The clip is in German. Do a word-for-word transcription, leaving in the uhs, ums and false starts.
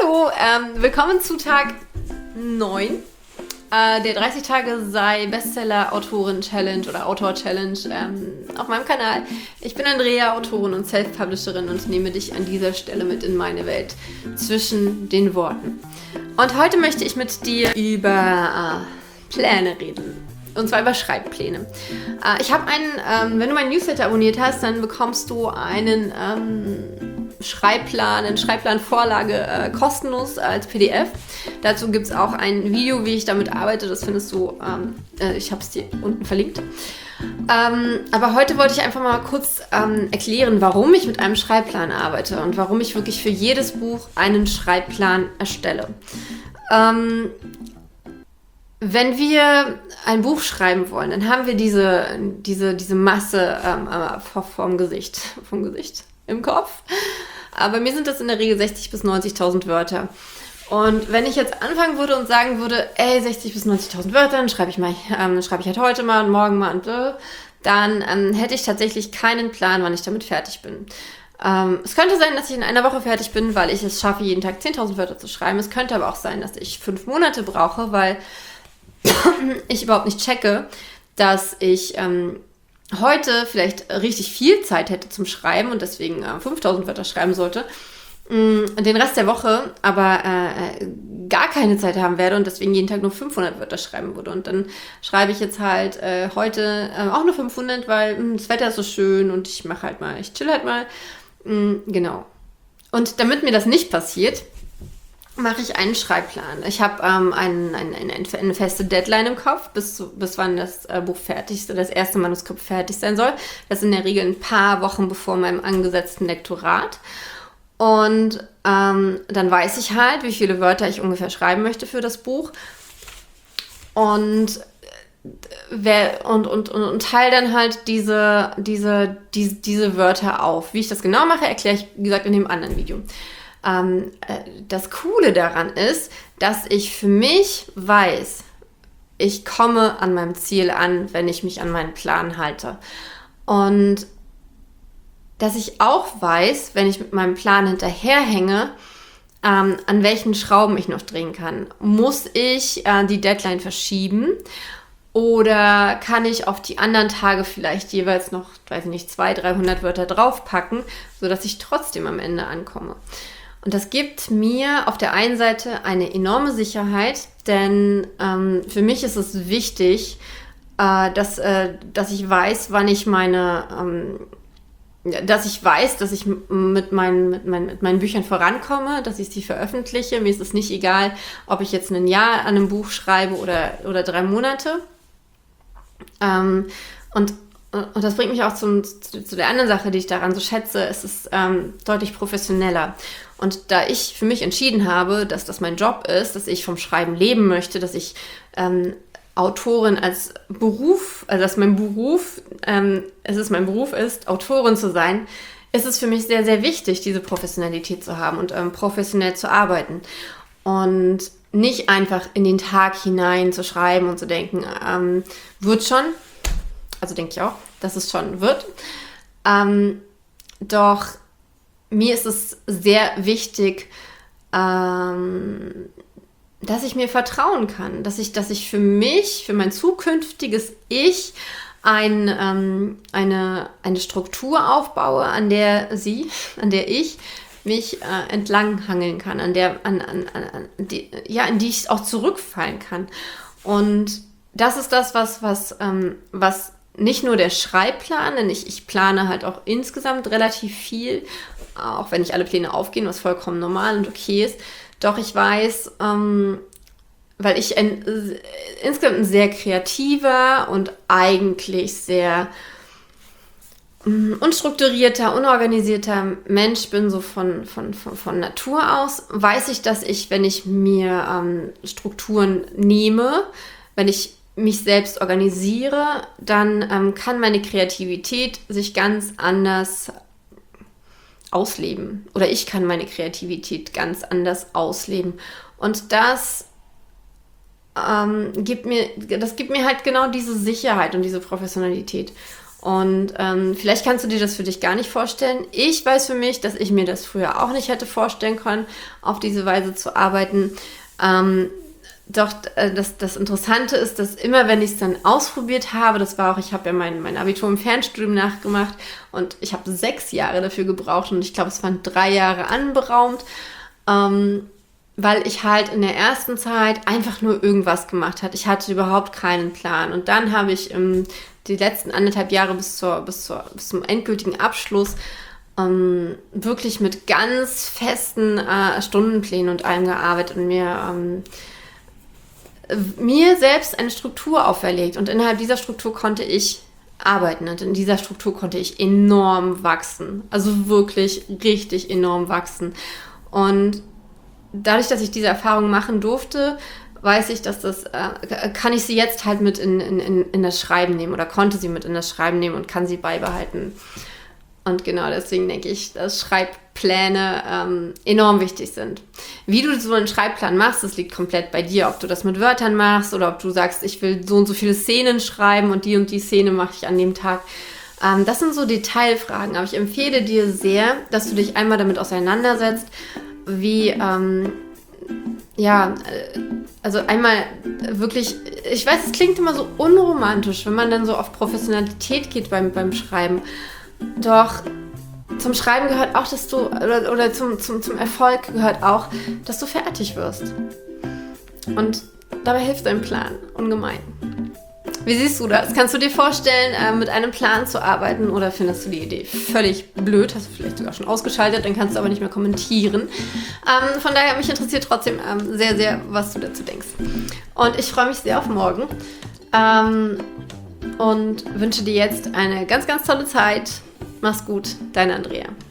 Hallo, ähm, willkommen zu Tag neun äh, der dreißig Tage sei Bestseller-Autorin-Challenge oder Autor-Challenge ähm, auf meinem Kanal. Ich bin Andrea, Autorin und Self-Publisherin und nehme dich an dieser Stelle mit in meine Welt zwischen den Worten. Und heute möchte ich mit dir über äh, Pläne reden. Und zwar über Schreibpläne. Äh, ich habe einen, ähm, wenn du meinen Newsletter abonniert hast, dann bekommst du einen ähm, Schreibplan, eine Schreibplanvorlage äh, kostenlos als P D F. Dazu gibt es auch ein Video, wie ich damit arbeite. Das findest du, ähm, äh, ich habe es dir unten verlinkt. Ähm, aber heute wollte ich einfach mal kurz ähm, erklären, warum ich mit einem Schreibplan arbeite und warum ich wirklich für jedes Buch einen Schreibplan erstelle. Ähm, Wenn wir ein Buch schreiben wollen, dann haben wir diese, diese, diese Masse ähm, vom Gesicht, vom Gesicht im Kopf. Aber bei mir sind das in der Regel sechzigtausend bis neunzigtausend Wörter. Und wenn ich jetzt anfangen würde und sagen würde, ey, sechzigtausend bis neunzigtausend Wörter, dann schreibe ich mal, ähm, schreibe ich halt heute mal und morgen mal und äh, dann ähm, hätte ich tatsächlich keinen Plan, wann ich damit fertig bin. Ähm, es könnte sein, dass ich in einer Woche fertig bin, weil ich es schaffe, jeden Tag zehntausend Wörter zu schreiben. Es könnte aber auch sein, dass ich fünf Monate brauche, weil ich überhaupt nicht checke, dass ich ähm, heute vielleicht richtig viel Zeit hätte zum Schreiben und deswegen äh, fünftausend Wörter schreiben sollte, mh, den Rest der Woche aber äh, gar keine Zeit haben werde und deswegen jeden Tag nur fünfhundert Wörter schreiben würde. Und dann schreibe ich jetzt halt äh, heute äh, auch nur fünfhundert, weil mh, das Wetter ist so schön und ich mache halt mal, ich chill halt mal. Mh, genau. Und damit mir das nicht passiert, mache ich einen Schreibplan. Ich habe ähm, ein, ein, ein, eine feste Deadline im Kopf, bis, bis wann das äh, Buch fertig, das erste Manuskript fertig sein soll. Das ist in der Regel ein paar Wochen bevor meinem angesetzten Lektorat. Und ähm, dann weiß ich halt, wie viele Wörter ich ungefähr schreiben möchte für das Buch. Und Wer, und, und, und, und teile dann halt diese, diese, diese, diese Wörter auf. Wie ich das genau mache, erkläre ich, wie gesagt, in dem anderen Video. Ähm, äh, das Coole daran ist, dass ich für mich weiß, ich komme an meinem Ziel an, wenn ich mich an meinen Plan halte. Und dass ich auch weiß, wenn ich mit meinem Plan hinterherhänge, ähm, an welchen Schrauben ich noch drehen kann. Muss ich äh, die Deadline verschieben? Oder kann ich auf die anderen Tage vielleicht jeweils noch, weiß ich nicht, zweihundert, dreihundert Wörter draufpacken, sodass ich trotzdem am Ende ankomme? Und das gibt mir auf der einen Seite eine enorme Sicherheit, denn ähm, für mich ist es wichtig, äh, dass, äh, dass ich weiß, wann ich meine, ähm, dass ich weiß, dass ich mit meinen, mit, meinen, mit meinen Büchern vorankomme, dass ich sie veröffentliche. Mir ist es nicht egal, ob ich jetzt ein Jahr an einem Buch schreibe oder, oder drei Monate. Ähm, und Und das bringt mich auch zum, zu, zu der anderen Sache, die ich daran so schätze. Es ist ähm, deutlich professioneller. Und da ich für mich entschieden habe, dass das mein Job ist, dass ich vom Schreiben leben möchte, dass ich ähm, Autorin als Beruf, also dass mein Beruf, ähm, es ist mein Beruf ist, Autorin zu sein, ist es für mich sehr, sehr wichtig, diese Professionalität zu haben und ähm, professionell zu arbeiten. Und nicht einfach in den Tag hinein zu schreiben und zu denken, ähm, wird schon. Also denke ich auch, dass es schon wird. Ähm, doch mir ist es sehr wichtig, ähm, dass ich mir vertrauen kann, dass ich, dass ich für mich, für mein zukünftiges Ich ein, ähm, eine, eine Struktur aufbaue, an der sie, an der ich mich äh, entlanghangeln kann, an der, an, an, an die, ja, in die ich auch zurückfallen kann. Und das ist das, was, was, ähm, was nicht nur der Schreibplan, denn ich, ich plane halt auch insgesamt relativ viel, auch wenn nicht alle Pläne aufgehen, was vollkommen normal und okay ist. Doch ich weiß, ähm, weil ich ein, äh, insgesamt ein sehr kreativer und eigentlich sehr äh, unstrukturierter, unorganisierter Mensch bin, so von, von, von, von Natur aus, weiß ich, dass ich, wenn ich mir ähm, Strukturen nehme, wenn ich mich selbst organisiere, dann ähm, kann meine Kreativität sich ganz anders ausleben. Oder ich kann meine Kreativität ganz anders ausleben. Und das, ähm, gibt mir, das gibt mir halt genau diese Sicherheit und diese Professionalität. Und ähm, vielleicht kannst du dir das für dich gar nicht vorstellen. Ich weiß für mich, dass ich mir das früher auch nicht hätte vorstellen können, auf diese Weise zu arbeiten. Ähm, doch äh, das, das Interessante ist, dass immer, wenn ich es dann ausprobiert habe, das war auch, ich habe ja mein, mein Abitur im Fernstudium nachgemacht und ich habe sechs Jahre dafür gebraucht und ich glaube, es waren drei Jahre anberaumt, ähm, weil ich halt in der ersten Zeit einfach nur irgendwas gemacht habe. Ich hatte überhaupt keinen Plan. Und dann habe ich ähm, die letzten anderthalb Jahre bis, zur, bis, zur, bis zum endgültigen Abschluss ähm, wirklich mit ganz festen äh, Stundenplänen und allem gearbeitet und mir, ähm, mir selbst eine Struktur auferlegt. Und innerhalb dieser Struktur konnte ich arbeiten und in dieser Struktur konnte ich enorm wachsen. Also wirklich richtig enorm wachsen. Und dadurch, dass ich diese Erfahrung machen durfte, weiß ich, dass das, äh, kann ich sie jetzt halt mit in, in, in das Schreiben nehmen oder konnte sie mit in das Schreiben nehmen und kann sie beibehalten. Und genau deswegen denke ich, dass Schreibpläne ähm, enorm wichtig sind. Wie du so einen Schreibplan machst, das liegt komplett bei dir. Ob du das mit Wörtern machst oder ob du sagst, ich will so und so viele Szenen schreiben und die und die Szene mache ich an dem Tag. Ähm, das sind so Detailfragen. Aber ich empfehle dir sehr, dass du dich einmal damit auseinandersetzt, wie, ähm, ja, also einmal wirklich, ich weiß, es klingt immer so unromantisch, wenn man dann so auf Professionalität geht beim, beim Schreiben. Doch zum Schreiben gehört auch, dass du, oder, oder zum, zum, zum Erfolg gehört auch, dass du fertig wirst. Und dabei hilft ein Plan ungemein. Wie siehst du das? Kannst du dir vorstellen, äh, mit einem Plan zu arbeiten oder findest du die Idee völlig blöd? Hast du vielleicht sogar schon ausgeschaltet, dann kannst du aber nicht mehr kommentieren. Ähm, von daher, mich interessiert trotzdem ähm, sehr, sehr, was du dazu denkst. Und ich freue mich sehr auf morgen ähm, und wünsche dir jetzt eine ganz, ganz tolle Zeit. Mach's gut, deine Andrea.